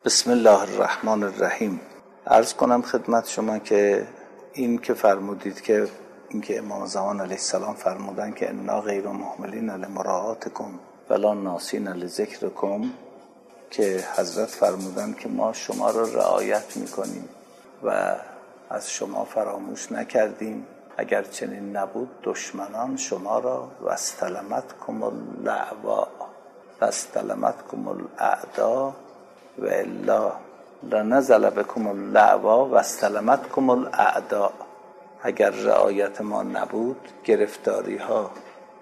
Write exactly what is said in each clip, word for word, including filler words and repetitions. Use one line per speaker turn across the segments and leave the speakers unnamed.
بسم الله الرحمن الرحیم. عرض کنم خدمت شما که این که فرمودید که این که امام زمان علیه السلام فرمودن که انا غیر مهملین لمراعاتکم ولا ناسین لذکرکم، که حضرت فرمودن که ما شما را رعایت میکنیم و از شما فراموش نکردیم، اگر چنین نبود دشمنان شما را واستلمتکم اللعوا واستلمتکم الاعدا و الا لنزل بكم اللعوا واستلمتكم الاعداء. اگر رعایت ما نبود گرفتاری ها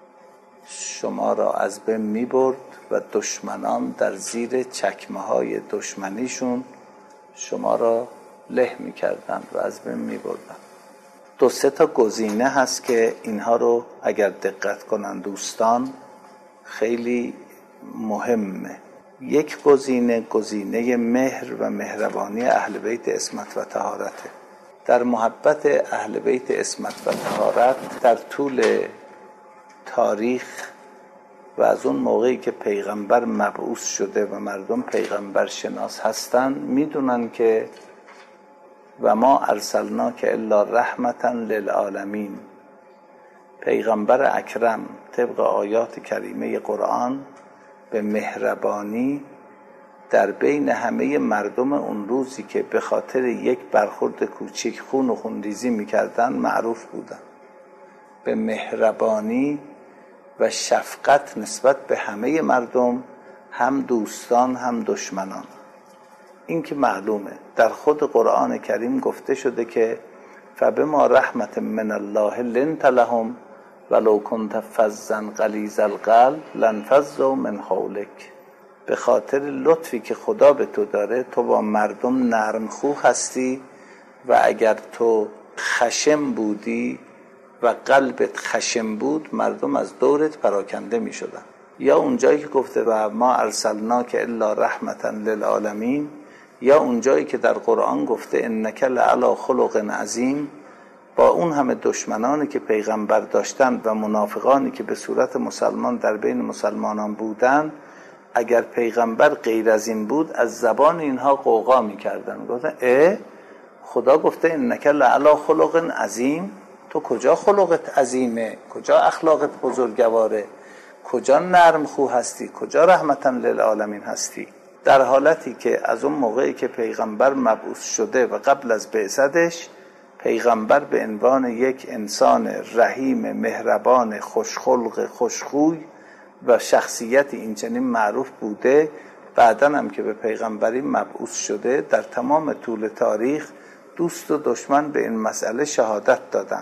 شما را از بین می برد و دشمنان در زیر چکمه های دشمنیشون شما را له می کردن و از بین می بردن. دو سه تا گزینه هست که اینها رو اگر دقت کنن دوستان خیلی مهمه. یک گزینه گزینه مهر و مهربانی اهل بیت عصمت و طهارته. در محبت اهل بیت عصمت و طهارت در طول تاریخ و از اون موقعی که پیغمبر مبعوث شده و مردم پیغمبر شناس هستن میدونن که و ما ارسلناک الا رحمتا للعالمین، پیغمبر اکرم طبق آیات کریمه قرآن به مهربانی در بین همه مردم اون روزی که به خاطر یک برخورد کوچیک خون و خونریزی میکردن معروف بودن. به مهربانی و شفقت نسبت به همه مردم، هم دوستان هم دشمنان. این که معلومه در خود قرآن کریم گفته شده که فبما رحمت من الله لنت لهم ولو کنت فظا غلیظ القلب لانفضوا من حولک. به خاطر لطفی که خدا به تو داره تو با مردم نرم خو هستی و اگر تو خشم بودی و قلبت خشم بود مردم از دورت پراکنده می شدن. یا اونجایی که گفته و ما ارسلناک الا رحمتا للعالمین، یا اونجایی که در قرآن گفته انک لعلی خلق عظیم. با اون همه دشمنانی که پیغمبر داشتن و منافقانی که به صورت مسلمان در بین مسلمانان بودن، اگر پیغمبر غیر از این بود از زبان اینها قوقا میکردن، گفتن اه خدا گفته انک لعلی خلق عظیم، تو کجا خلقت عظیمه، کجا اخلاقت بزرگواره، کجا نرم خو هستی، کجا رحمتا للعالمین هستی. در حالتی که از اون موقعی که پیغمبر مبعوث شده و قبل از بعثتش پیغمبر به عنوان یک انسان رحیم، مهربان، خوشخلق، خوشخوی و شخصیت اینچنین معروف بوده. بعداً هم که به پیغمبری مبعوث شده در تمام طول تاریخ دوست و دشمن به این مسئله شهادت دادن.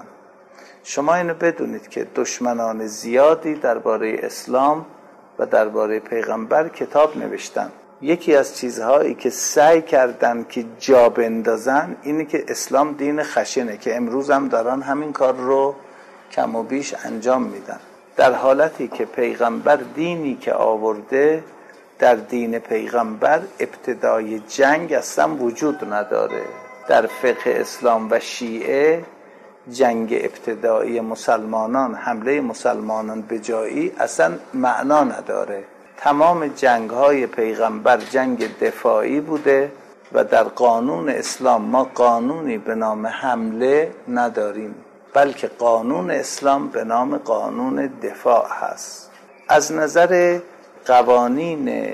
شما اینو بدونید که دشمنان زیادی درباره اسلام و درباره پیغمبر کتاب نوشتن. یکی از چیزهایی که سعی کردن که جا بندازن اینه که اسلام دین خشنه، که امروز هم دارن همین کار رو کم و بیش انجام میدن، در حالتی که پیغمبر دینی که آورده، در دین پیغمبر ابتدای جنگ اصلا وجود نداره. در فقه اسلام و شیعه جنگ ابتدایی مسلمانان، حمله مسلمانان به جایی اصلا معنا نداره. تمام جنگ های پیغمبر جنگ دفاعی بوده و در قانون اسلام ما قانونی به نام حمله نداریم، بلکه قانون اسلام به نام قانون دفاع هست. از نظر قوانین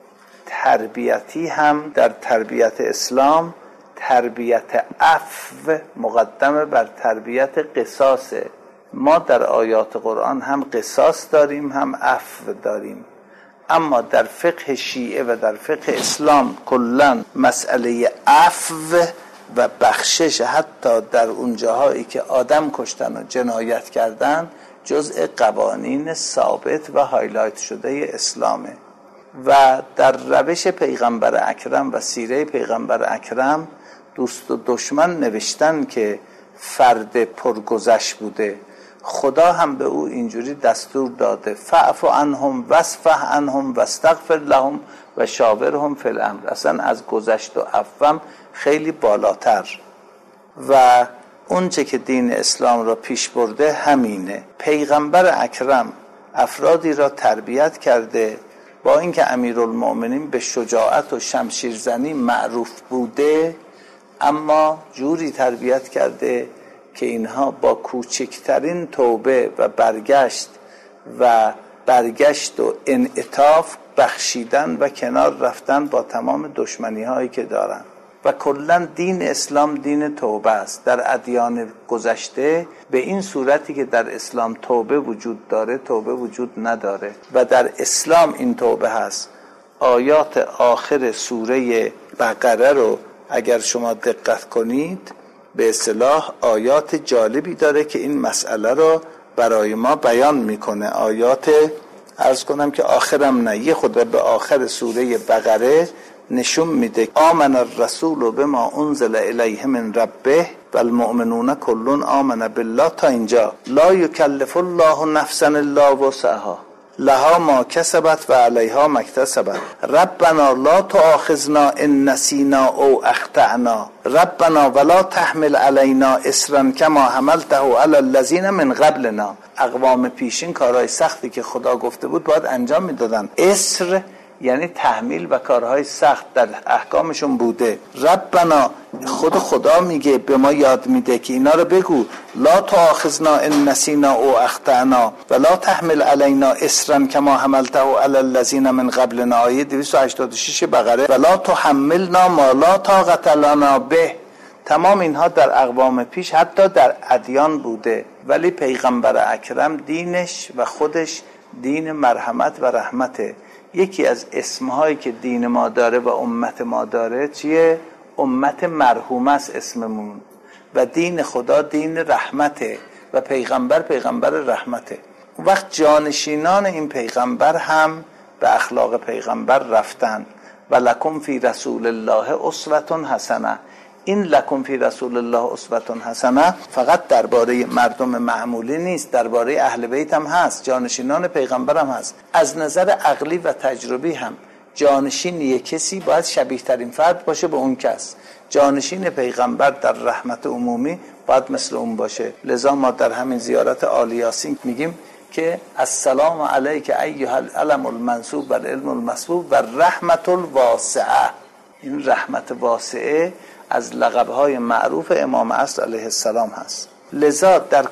تربیتی هم در تربیت اسلام تربیت عفو مقدمه بر تربیت قصاصه. ما در آیات قرآن هم قصاص داریم هم عفو داریم، اما در فقه شیعه و در فقه اسلام کلاً مسئله عفو و بخشش حتی در اون جاهایی که آدم کشتن و جنایت کردن جزء قوانین ثابت و هایلایت شده اسلامه. و در روش پیغمبر اکرم و سیره پیغمبر اکرم دوست و دشمن نوشتن که فرد پرگذشت بوده. خدا هم به او اینجوری دستور داده فاعف عنهم واصفح عنهم واستغفر لهم و شاورهم فی الامر. اصلا از گذشت و عفو خیلی بالاتر. و اونچه که دین اسلام را پیش برده همینه. پیغمبر اکرم افرادی را تربیت کرده با اینکه امیرالمؤمنین به شجاعت و شمشیرزنی معروف بوده، اما جوری تربیت کرده که اینها با کوچکترین توبه و برگشت و برگشت و انعطاف بخشیدن و کنار رفتن با تمام دشمنی هایی که دارن. و کلا دین اسلام دین توبه است. در ادیان گذشته به این صورتی که در اسلام توبه وجود داره توبه وجود نداره و در اسلام این توبه هست. آیات آخر سوره بقره رو اگر شما دقت کنید به اصطلاح آیات جالبی داره که این مسئله رو برای ما بیان میکنه. آیات عرض کنم که آخرم نه، یه خود به آخر سوره بقره نشون میده آمن الرسول بما انزل الیه من ربه والمؤمنون کل آمن بالله تا اینجا. لا یکلف الله نفسا الا وسعها لها ما کسبت و علیها ما اکتسبت ربنا لا تؤاخذنا ان نسینا او اخطأنا ربنا ولا تحمل علینا اصرا کما حملته علی الذین من قبلنا. اقوام پیشین کارهای سختی که خدا گفته بود باید انجام میدادن. اصر یعنی تحمیل و کارهای سخت در احکامشون بوده. ربنا خود خدا میگه به ما یاد میده که اینا رو بگو لا تؤاخذنا ان نسینا او اخطأنا ولا تحمل علینا اصرا کما حملته علی الذین من قبلنا. آیه دویست و هشتاد و شش بقره. ولا تحملنا ما لا طاقت لنا به. تمام اینها در اقوام پیش حتی در ادیان بوده، ولی پیغمبر اکرم دینش و خودش دین مرحمت و رحمته. یکی از اسمهایی که دین ما داره و امت ما داره چیه؟ امت مرحومه است اسممون، و دین خدا دین رحمته و پیغمبر پیغمبر رحمته. اون وقت جانشینان این پیغمبر هم به اخلاق پیغمبر رفتن. و لکم فی رسول الله اسوة حسنه. این لکم فی رسول الله اسوة حسنه فقط درباره مردم معمولی نیست، درباره اهل بیت هم هست، جانشینان پیغمبر هم هست. از نظر عقلی و تجربی هم جانشین یک کسی باید شبیه ترین فرد باشه به اون کس. جانشین پیغمبر در رحمت عمومی باید مثل اون باشه. لذا ما در همین زیارت آل یاسین میگیم که السلام علیک ایها العلم المنصوب و العلم المسبوب و رحمت الواسعه. این رحمت واسعه از لقب‌های معروف امام عصر علیه السلام هست. لذا در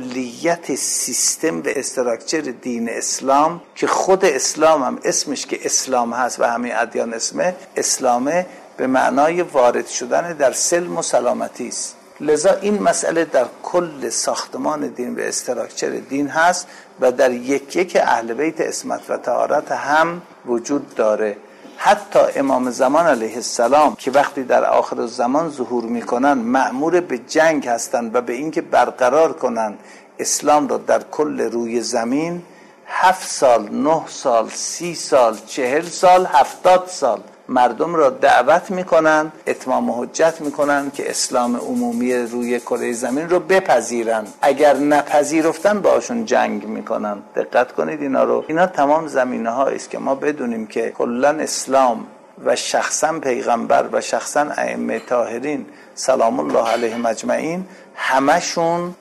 کلیت سیستم و استراکچر دین اسلام که خود اسلام هم اسمش که اسلام هست و همه ادیان اسمه اسلامه، به معنای وارد شدن در سلم و سلامتی است. لذا این مسئله در کل ساختمان دین و استراکچر دین هست و در یک یک اهل بیت عصمت و طهارت هم وجود داره. حتی امام زمان علیه السلام که وقتی در آخر الزمان ظهور میکنن مأمور به جنگ هستند و به اینکه برقرار کنن اسلام را در کل روی زمین، هفت سال، نه سال، سی سال، چهل سال، هفتاد سال مردم را دعوت میکنن، اتمام حجت میکنن که اسلام عمومی روی کره زمین رو بپذیرن. اگر نپذیرفتن باشون جنگ میکنن. دقت کنید اینا رو. اینا تمام زمینه ها است که ما بدونیم که کلا اسلام و شخصا پیغمبر و شخصا ائمه طاهرین سلام الله علیهم اجمعین همشون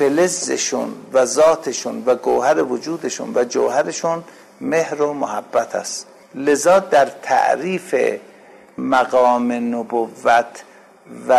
فلزشون و ذاتشون و گوهر وجودشون و جوهرشون مهر و محبت است. لذا در تعریف مقام نبوت و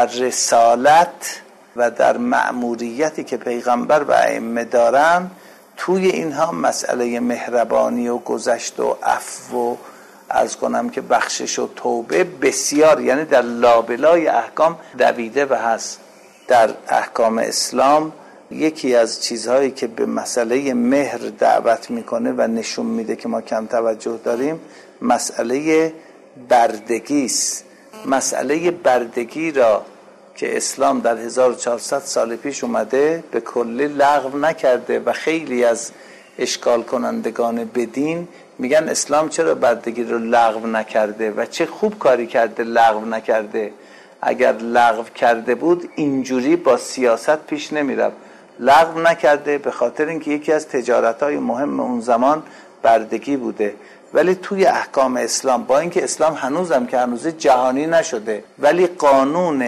رسالت و در مأموریتی که پیغمبر و ائمه دارن، توی اینها مسئله مهربانی و گذشت و عفو و عرض کنم که بخشش و توبه بسیار، یعنی در لابلای احکام دویده و هست. در احکام اسلام یکی از چیزهایی که به مسئله مهر دعوت میکنه و نشون میده که ما کم توجه داریم مسئله بردگی است. مسئله بردگی را که اسلام در هزار و چهارصد سال پیش اومده به کلی لغو نکرده و خیلی از اشکال کنندگان بدین میگن اسلام چرا بردگی رو لغو نکرده و چه خوب کاری کرده لغو نکرده. اگر لغو کرده بود اینجوری با سیاست پیش نمیرفت. لغو نکرده به خاطر اینکه یکی از تجارت‌های مهم اون زمان بردگی بوده. ولی توی احکام اسلام با اینکه اسلام هنوزم که هنوز جهانی نشده، ولی قانون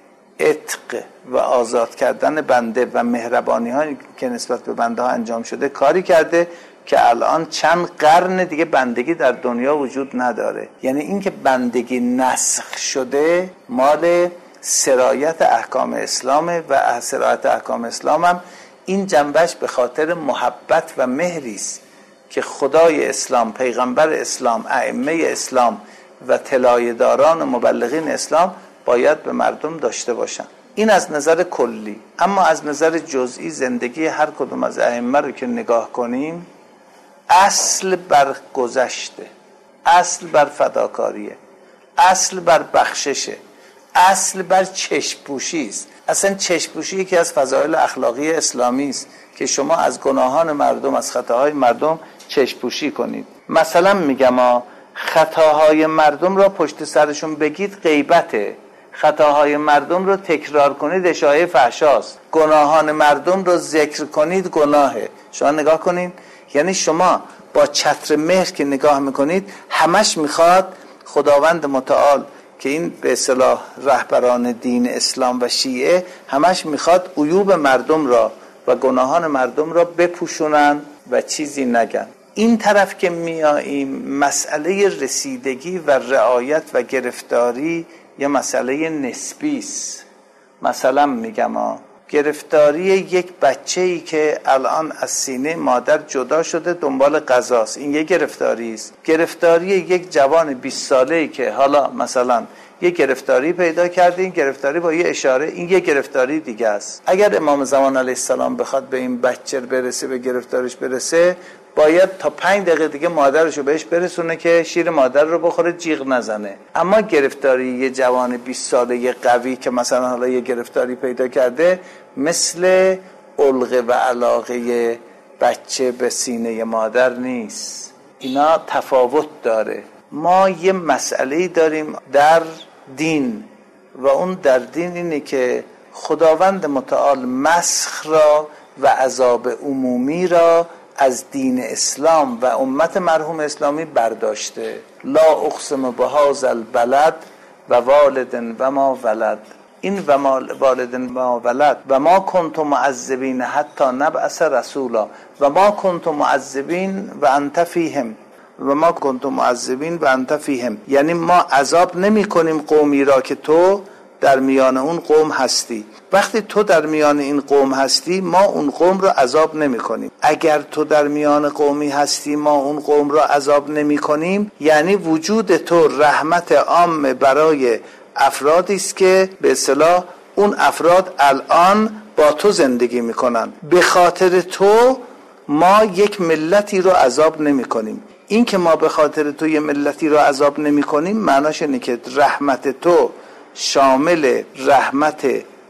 عتق و آزاد کردن بنده و مهربانی هایی که نسبت به بنده ها انجام شده کاری کرده که الان چند قرن دیگه بندگی در دنیا وجود نداره. یعنی اینکه بندگی نسخ شده مال سرایت احکام اسلامه و سرایت احکام اسلام هم این جنبش به خاطر محبت و مهری است که خدای اسلام، پیغمبر اسلام، ائمه اسلام و طلایه‌داران مبلغین اسلام باید به مردم داشته باشن. این از نظر کلی. اما از نظر جزئی زندگی هر کدوم از ائمه رو که نگاه کنیم، اصل بر گذشته، اصل بر فداکاریه، اصل بر بخششه، اصل بر چشم‌پوشی است. اصلا چشم‌پوشی یکی از فضایل اخلاقی اسلامی است که شما از گناهان مردم، از خطاهای مردم چشم‌پوشی کنید. مثلا میگم خطاهای مردم را پشت سرشون بگید غیبته، خطاهای مردم رو تکرار کنید اشاعه فحشاست، گناهان مردم رو ذکر کنید گناهه. شما نگاه کنید، یعنی شما با چتر مهر که نگاه میکنید همش میخواد خداوند متعال که این به اصطلاح رهبران دین اسلام و شیعه همش میخواد عیوب مردم را و گناهان مردم را بپوشونن و چیزی نگن. این طرف که میاییم مسئله رسیدگی و رعایت و گرفتاری یه مسئله نسبی است. مثلا میگم ها گرفتاری یک بچه‌ای که الان از سینه مادر جدا شده دنبال غذاست، این یک گرفتاری است. گرفتاری یک جوان بیست ساله‌ای که حالا مثلا یک گرفتاری پیدا کرده، این گرفتاری با یه اشاره، این یک گرفتاری دیگه است. اگر امام زمان علیه السلام بخواد به این بچه برسه، به گرفتارش برسه، باید تا پنج دقیقه دیگه مادرشو بهش برسونه که شیر مادر رو بخوره، جیغ نزنه. اما گرفتاری یه جوان بیست ساله قوی که مثلا حالا یه گرفتاری پیدا کرده، مثل علقه و علاقه بچه به سینه مادر نیست. اینا تفاوت داره. ما یه مسئله‌ای داریم در دین و اون در دین اینه که خداوند متعال مسخ را و عذاب عمومی را از دین اسلام و امت مرحوم اسلامی برداشته. لا اقسم بهذا البلد و والد و ما ولد. این و ما والد ما ولد و ما کنتم معذبین حتی نبعث رسولا و ما کنتم معذبین و انت فیهم و ما کنتم معذبین و انت فیهم. یعنی ما عذاب نمی کنیم قومی را که تو در میان اون قوم هستی. وقتی تو در میان این قوم هستی، ما اون قوم را عذاب نمی کنیم. اگر تو در میان قومی هستی، ما اون قوم را عذاب نمی کنیم، یعنی وجود تو رحمت عام برای افرادی است که به اصطلاح اون افراد الان با تو زندگی میکنن. به خاطر تو ما یک ملتی رو عذاب نمی کنیم. این که ما به خاطر تو یک ملتی رو عذاب نمی کنیم معناش اینه که رحمت تو شامل رحمت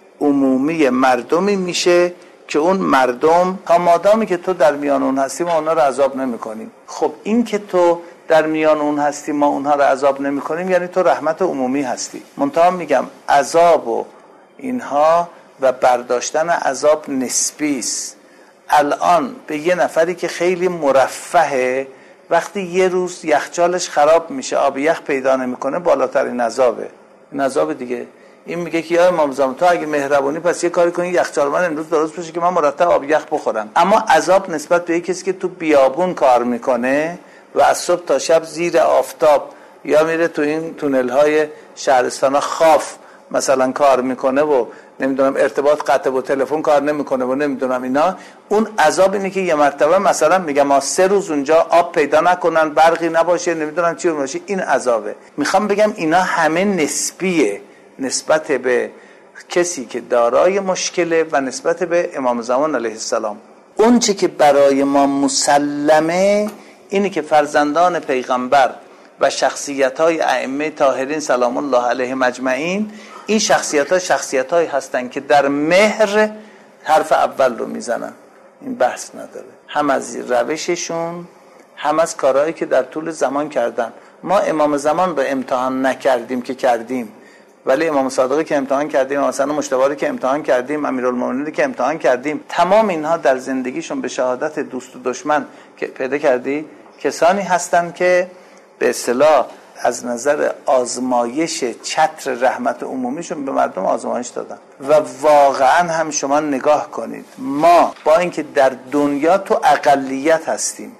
عمومی مردمی میشه که اون مردم تا مادامی که تو در میان اون هستی ما اونها رو عذاب نمی کنیم. خب این که تو در میان اون هستی ما اونها رو عذاب نمی کنیم یعنی تو رحمت عمومی هستی. منتها میگم عذاب و اینها و برداشتن عذاب نسبی است. الان به یه نفری که خیلی مرفهه، وقتی یه روز یخچالش خراب میشه، آب یخ پیدا نمیکنه، بالاترین عذابه. این عذاب دیگه. این میگه که یا امام زمان تو اگه مهربونی پس یه کاری کنی یخچال من امروز درست بشه که من مرتب آب یخ بخورم. اما عذاب نسبت به کسی که تو بیابون کار میکنه و از صبح تا شب زیر آفتاب یا میره تو این تونل های شهرستان خاف مثلا کار میکنه و نمیدونم ارتباط قطع و تلفن کار نمیکنه و نمیدونم اینا، اون عذاب اینه که یه مرتبه مثلا میگم ما سه روز اونجا آب پیدا نکنن، برقی نباشه، نمیدونم چی باشه، این عذابه. میخوام بگم اینا همه نسبیه نسبت به کسی که دارای مشکله و نسبت به امام زمان علیه السلام. اون چی که برای ما مسلمه اینه که فرزندان پیغمبر و شخصیت‌های ائمه طاهرین سلام الله علیهم اجمعین، این شخصیت‌ها شخصیت‌هایی هستن که در مهر حرف اول رو میزنن. این بحث نداره. هم از روششون، هم از کارهایی که در طول زمان کردن. ما امام زمان رو امتحان نکردیم که کردیم، ولی امام صادقی که امتحان کردیم، مثلا مجتبی که امتحان کردیم، امیرالمومنین که امتحان کردیم، تمام اینها در زندگیشون به شهادت دوست و دشمن که پیدا کردی کسانی هستن که به اصطلاح از نظر آزمایش چتر رحمت عمومیشون به مردم آزمایش دادن. و واقعا هم شما نگاه کنید، ما با اینکه در دنیا تو اقلیت هستیم،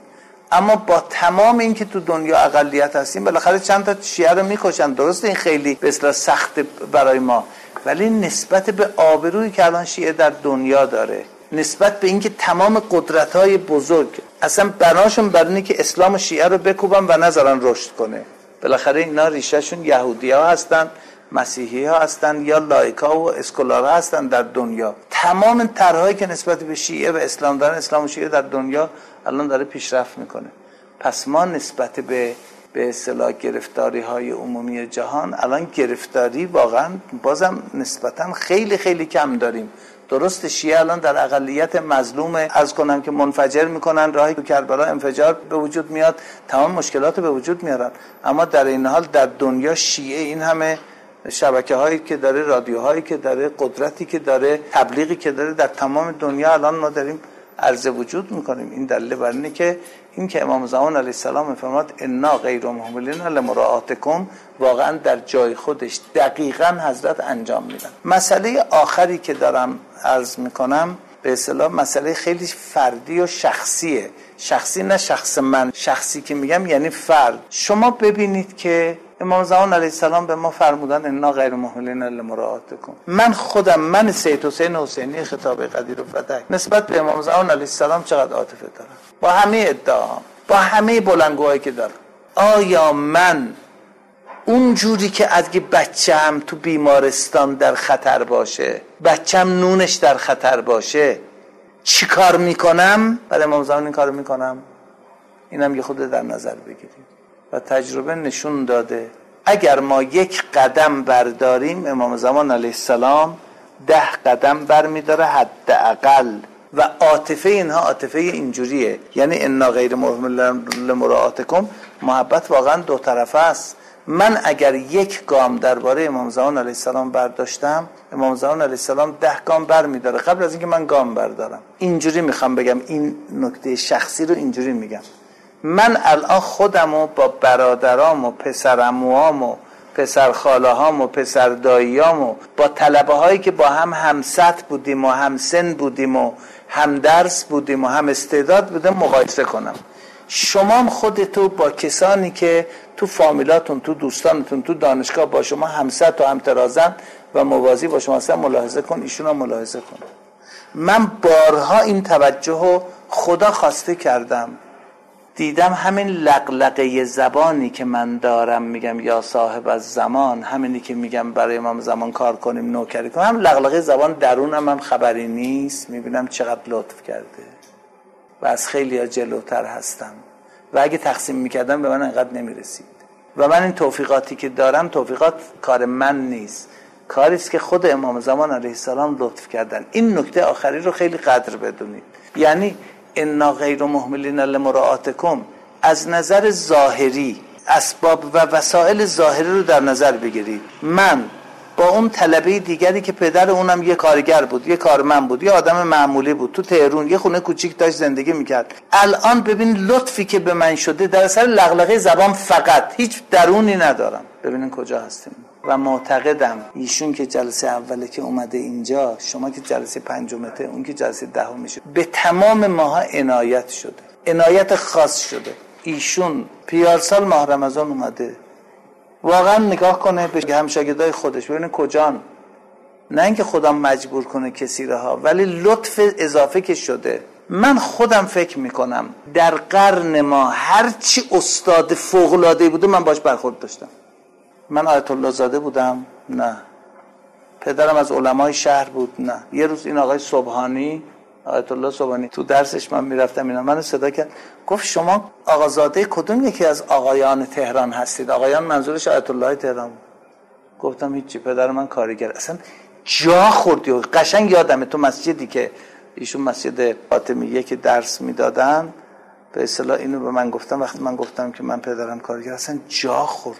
اما با تمام این که تو دنیا اقلیت هستیم بالاخره چند تا شیعه رو میکشن. درسته این خیلی به اصطلاح سخت برای ما، ولی نسبت به آبرویی که الان شیعه در دنیا داره، نسبت به اینکه تمام قدرت‌های بزرگ اصلا بناشون بر اینه که اسلام و شیعه رو بکوبن و نذارن رشد کنه. بالاخره اینا ریشهشون یهودی‌ها هستن، مسیحی‌ها هستن یا لایکا و اسکولارها هستن در دنیا. تمام طرح‌هایی که نسبت به شیعه و اسلام دارن، اسلام و شیعه در دنیا الان داره پیشرفت میکنه. پس ما نسبت به به اصطلاح گرفتاری‌های عمومی جهان الان گرفتاری واقعا بازم نسبتاً خیلی خیلی کم داریم. درست شیعه الان در اقلیت مظلومه، از کنم که منفجر میکنن، راهی تو کربلا انفجار به وجود میاد، تمام مشکلات به وجود میارن، اما در این حال در دنیا شیعه این همه شبکه هایی که داره، رادیوهایی که داره، قدرتی که داره، تبلیغی که داره، در تمام دنیا الان ما داریم عرض وجود میکنیم. این دلیل بر اینه که این که امام زمان علیه السلام فرمود انا غیر مهملین لمراعاتکم واقعا در جای خودش دقیقاً حضرت انجام میدن. مسئله آخری که دارم عرض میکنم به اصطلاح مسئله خیلی فردی و شخصیه. شخصی نه شخص من، شخصی که میگم یعنی فرد. شما ببینید که امام زمان علیه السلام به ما فرمودن انا غیر مهملین لمراعاتکم. من خودم من سید حسین حسینی خطاب قدیر و فتح نسبت به امام زمان علیه السلام چقدر عاطفه دارم، با همه ادعاام، با همه بلندگوهایی که دارم. آیا من اون جوری که اگه بچه‌م تو بیمارستان در خطر باشه، بچه‌م نونش در خطر باشه، چی کار میکنم؟ برای امام زمان این کارو میکنم. اینم یه خود در نظر بگیرید. و تجربه نشون داده اگر ما یک قدم برداریم امام زمان علیه السلام ده قدم برمیداره حداقل. و عاطفه اینها عاطفه اینجوریه، یعنی انا غیر مهملین لمراعاتکم، محبت واقعا دو طرفه است. من اگر یک گام درباره امام زمان علیه السلام برداشتم، امام زمان علیه السلام ده گام برمیداره قبل از اینکه من گام بردارم. اینجوری میخوام بگم، این نکته شخصی رو اینجوری میگم. من الان خودمو با برادرام و پسرعموام و پسر خاله‌هام و پسر داییام و با طلبه هایی که با هم همسط بودیم و هم سن بودیم و هم درس بودیم و هم استعداد بودیم مقایسه کنم. شما هم خودتو با کسانی که تو فامیلاتون، تو دوستانتون، تو دانشگاه با شما همسط و همترازن و موازی با شما هستن ملاحظه کن، ایشون هم ملاحظه کن. من بارها این توجه رو خدا خواسته کردم، دیدم همین لقلقه زبانی که من دارم میگم یا صاحب از زمان، همینی که میگم برای امام زمان کار کنیم نوکری کنیم، هم لقلقه زبان درونم هم خبری نیست. میبینم چقدر لطف کرده و از خیلی ها جلوتر هستم و اگه تقسیم میکردم به من انقدر نمیرسید. و من این توفیقاتی که دارم توفیقات کار من نیست، کاریست که خود امام زمان علیه السلام لطف کردن. این نکته آخری رو خیلی قدر بدونید، یعنی انا غیر مهملین لمراعاتکم از نظر ظاهری، اسباب و وسایل ظاهری رو در نظر بگیرید. من با اون طلبه دیگری که پدر اونم یه کارگر بود، یه کارمند بود، یه آدم معمولی بود، تو تهران یه خونه کوچیک داشت زندگی میکرد. الان ببین لطفی که به من شده در اثر لغلقه زبان فقط، هیچ درونی ندارم. ببینین کجا هستیم. و معتقدم ایشون که جلسه اوله که اومده اینجا، شما که جلسه پنجمته، اون که جلسه دهم میشه، به تمام ماها عنایت شده، عنایت خاص شده. ایشون پیارسال ماه رمضان اومده، واقعا نگاه کنه به همشاگردای خودش ببینه کجان، نه اینکه خدا مجبور کنه کسی رها، ولی لطف اضافه که شده. من خودم فکر میکنم در قرن ما هرچی استاد فوق‌العاده بوده من باش برخورد داشتم. من آیت الله زاده بودم؟ نه. پدرم از علمای شهر بود؟ نه. یه روز این آقای سبحانی، آیت الله سبحانی، تو درسش من میرفتم اینا منو صدا کرد، گفت شما آقازاده کدوم یکی از آقایان تهران هستید؟ آقایان منظورش آیت الله تهران بود. گفتم هیچی، پدر من کارگر. اصلا جا خوردی و قشنگ یادمه تو مسجدی که ایشون مسجد فاطمیه که درس میدادن به اصطلاح اینو به من گفتم، وقتی من گفتم که من پدرم کارگر، اصلا جا خورد.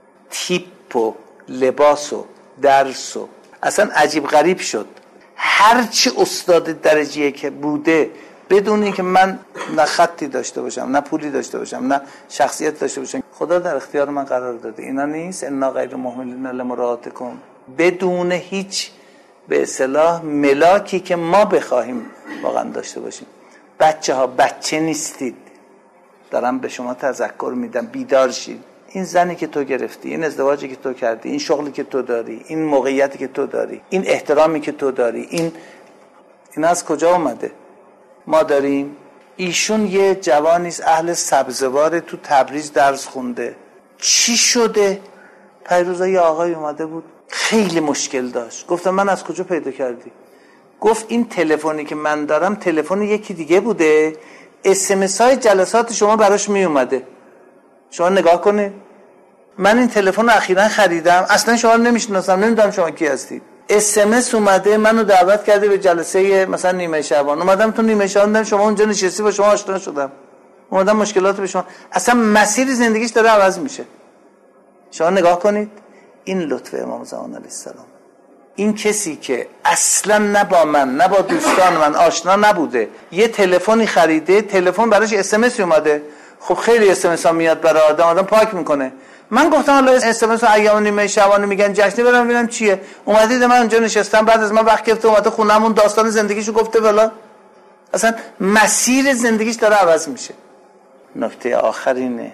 تیپ و لباس و درس و اصلا عجیب غریب شد. هرچی استاد درجیه که بوده بدون اینکه من نه خطی داشته باشم، نه پولی داشته باشم، نه شخصیت داشته باشم، خدا در اختیار من قرار داده. اینا نیست انا غیر مهملین لمراعاتکم، بدون هیچ به اصطلاح ملاکی که ما بخواهیم واقعا داشته باشیم. بچه ها بچه نیستید، دارم به شما تذکر میدم بیدار شید. این زنی که تو گرفتی، این ازدواجی که تو کردی، این شغلی که تو داری، این موقعیتی که تو داری، این احترامی که تو داری، این این از کجا اومده؟ ما داریم. ایشون یه جوانیست اهل سبزوار تو تبریز درس خونده. چی شده؟ پیروزا یه آقای اومده بود خیلی مشکل داشت. گفتم من از کجا پیدا کردی؟ گفت این تلفنی که من دارم تلفن یکی دیگه بوده، اس ام اس های جلسات شما براش می اومده. شما نگاه کنید، من این تلفن رو اخیراً خریدم، اصلا شما رو نمیشناسم، نمیدونم شما کی هستید. اس ام اس اومده منو دعوت کرده به جلسه مثلا نیمه شعبان. اومدم تو نیمه شعبان دیدم شما اونجا نشستی، با شما آشنا شدم. اومدم مشکلات به شما، اصلا مسیر زندگیش داره عوض میشه. شما نگاه کنید، این لطف امام زمان علیه السلام. این کسی که اصلا نه با من نه با دوستان من آشنا نبوده، یه تلفنی خریده، تلفن براش اس ام اس اومده. خب خیلی اس ام اس ها میاد برای آدم، آدم پاک میکنه. من گفتم حالا اس ام اس ایام نیمه شعبان میگن جشنی، برام ببینم چیه. اومدید من اونجا نشستم، بعد از من وقت گرفته اومده خونمون داستان زندگیشو گفته، والا اصلا مسیر زندگیش داره عوض میشه. نکته آخر اینه،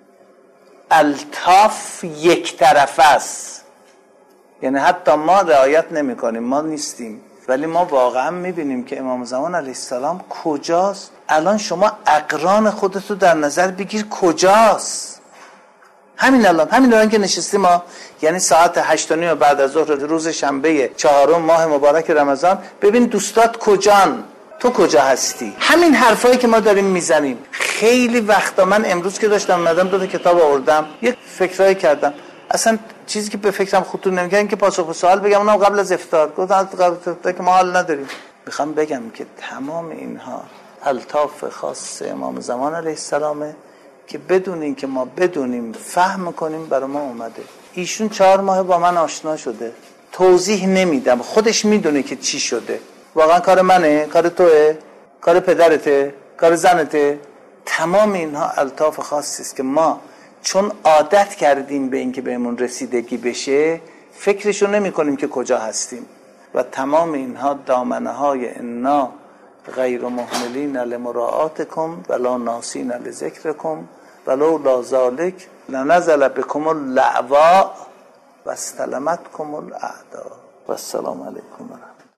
الطاف یک طرفه است. یعنی حتی ما رعایت نمی کنیم، ما نیستیم، ولی ما واقعا میبینیم که امام زمان علیه السلام کجاست. الان شما اقران خودتو در نظر بگیر کجاست. همین الان همین الان که نشستیم ما، یعنی ساعت هشت و نیم بعد از ظهر روز شنبه چهارم ماه مبارک رمضان، ببین دوستات کجان، تو کجا هستی. همین حرفایی که ما داریم میزنیم. خیلی وقتا من امروز که داشتم اومدم دو تا کتاب آوردم، یک فکرایی کردم، اصلا چیزی که به فکرم خطور نمی‌کرد که پاسخ به سوال بگم، اونم قبل از افطار. گفتم قبل از افطار که ما حال نداریم. میخوام بگم که تمام اینها الطاف خاص امام زمان علیه السلامه که بدون این که ما بدونیم فهم کنیم برای ما اومده. ایشون چهار ماه با من آشنا شده، توضیح نمیدم، خودش میدونه که چی شده. واقعا کار منه، کار توه، کار پدرته، کار زنته. تمام اینها الطاف خاصی است که ما چون عادت کردیم به این که بهمون رسیدگی بشه، فکرشو نمی کنیم که کجا هستیم. و تمام اینها دامنه های انا غیر مهملین لمراعاتکم ولا ناسین لذکرکم ولو لا ذالک لنزل بکم اللعواء و استلمتکم الاعداء و السلام علیکم.